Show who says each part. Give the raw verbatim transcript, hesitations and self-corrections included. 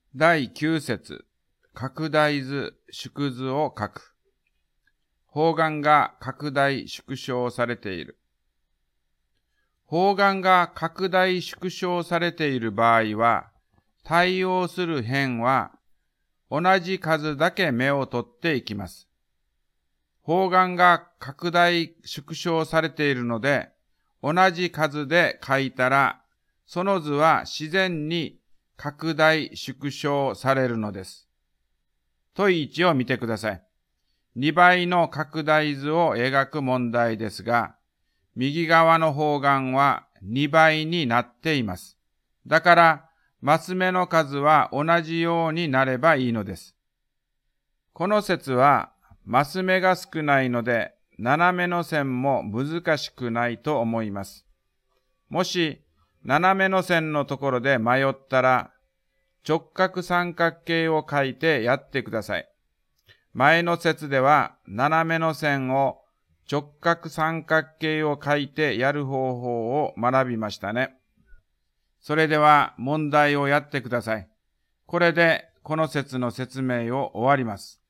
Speaker 1: だいきゅう節、拡大図、縮図を書く。方眼が拡大縮小されている。方眼が拡大縮小されている場合は、対応する辺は同じ数だけ目を取っていきます。方眼が拡大縮小されているので、同じ数で書いたら、その図は自然に拡大縮小されるのです。問いちを見てください。にばいの拡大図を描く問題ですが、右側の方眼はにばいになっています。だから、マス目の数は同じようになればいいのです。この説は、マス目が少ないので、斜めの線も難しくないと思います。もし、斜めの線のところで迷ったら、直角三角形を書いてやってください。前の説では、斜めの線を直角三角形を書いてやる方法を学びましたね。それでは問題をやってください。これでこの説の説明を終わります。